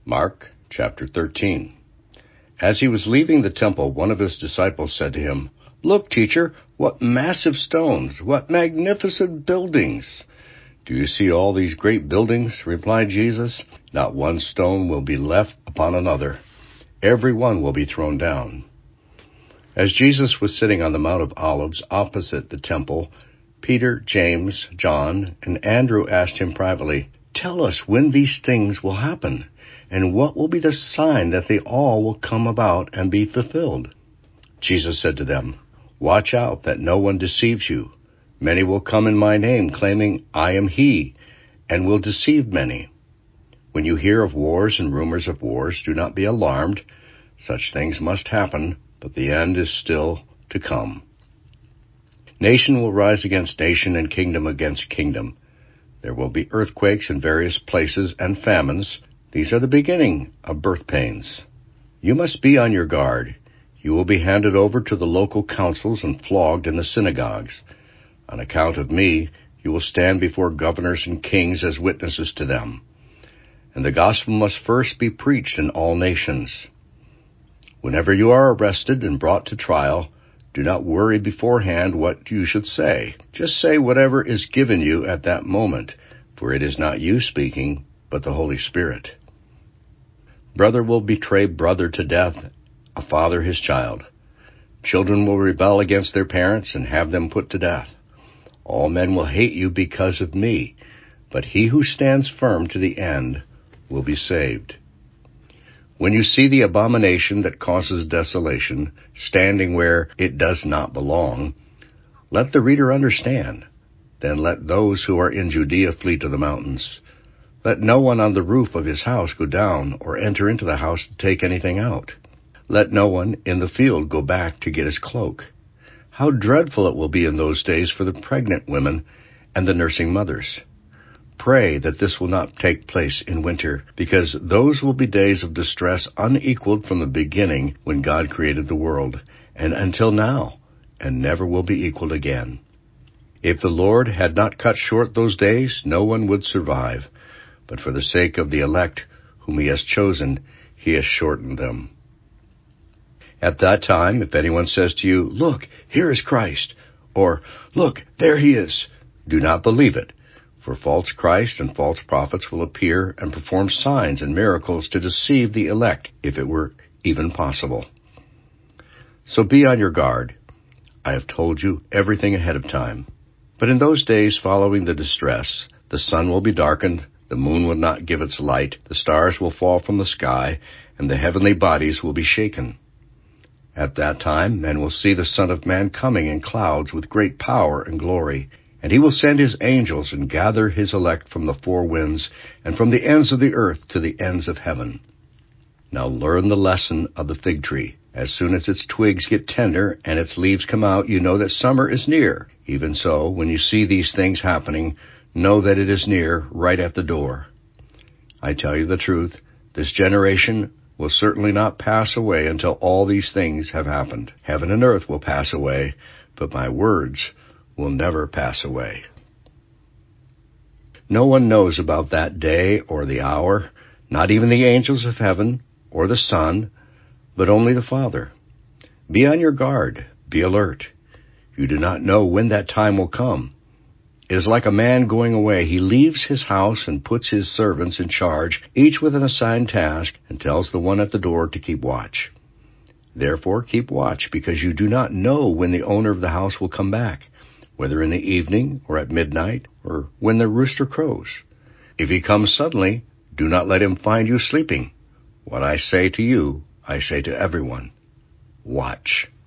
Mark chapter 13. As he was leaving the temple, one of his disciples said to him, "Look, teacher, what massive stones, what magnificent buildings!" "Do you see all these great buildings?" replied Jesus. "Not one stone will be left upon another. Every one will be thrown down." As Jesus was sitting on the Mount of Olives opposite the temple, Peter, James, John, and Andrew asked him privately, "Tell us when these things will happen, and what will be the sign that they all will come about and be fulfilled?" Jesus said to them, "Watch out that no one deceives you. Many will come in my name, claiming, 'I am he,' and will deceive many. When you hear of wars and rumors of wars, do not be alarmed. Such things must happen, but the end is still to come. Nation will rise against nation and kingdom against kingdom. There will be earthquakes in various places and famines. These are the beginning of birth pains. You must be on your guard. You will be handed over to the local councils and flogged in the synagogues. On account of me, you will stand before governors and kings as witnesses to them. And the gospel must first be preached in all nations. Whenever you are arrested and brought to trial, do not worry beforehand what you should say. Just say whatever is given you at that moment, for it is not you speaking, but the Holy Spirit. Brother will betray brother to death, a father his child. Children will rebel against their parents and have them put to death. All men will hate you because of me, but he who stands firm to the end will be saved. When you see the abomination that causes desolation, standing where it does not belong, let the reader understand. Then let those who are in Judea flee to the mountains. Let no one on the roof of his house go down or enter into the house to take anything out. Let no one in the field go back to get his cloak. How dreadful it will be in those days for the pregnant women and the nursing mothers. Pray that this will not take place in winter, because those will be days of distress unequaled from the beginning when God created the world, and until now, and never will be equaled again. If the Lord had not cut short those days, no one would survive, but for the sake of the elect whom he has chosen, he has shortened them. At that time, if anyone says to you, 'Look, here is Christ,' or 'Look, there he is,' do not believe it. For false Christs and false prophets will appear and perform signs and miracles to deceive the elect, if it were even possible. So be on your guard. I have told you everything ahead of time. But in those days following the distress, the sun will be darkened, the moon will not give its light, the stars will fall from the sky, and the heavenly bodies will be shaken. At that time men will see the Son of Man coming in clouds with great power and glory. And he will send his angels and gather his elect from the four winds and from the ends of the earth to the ends of heaven. Now learn the lesson of the fig tree. As soon as its twigs get tender and its leaves come out, you know that summer is near. Even so, when you see these things happening, know that it is near, right at the door. I tell you the truth, this generation will certainly not pass away until all these things have happened. Heaven and earth will pass away, but my words will never pass away. No one knows about that day or the hour, not even the angels of heaven or the Son, but only the Father. Be on your guard, be alert. You do not know when that time will come. It is like a man going away. He leaves his house and puts his servants in charge, each with an assigned task, and tells the one at the door to keep watch. Therefore keep watch, because you do not know when the owner of the house will come back, whether in the evening or at midnight or when the rooster crows. If he comes suddenly, do not let him find you sleeping. What I say to you, I say to everyone. Watch.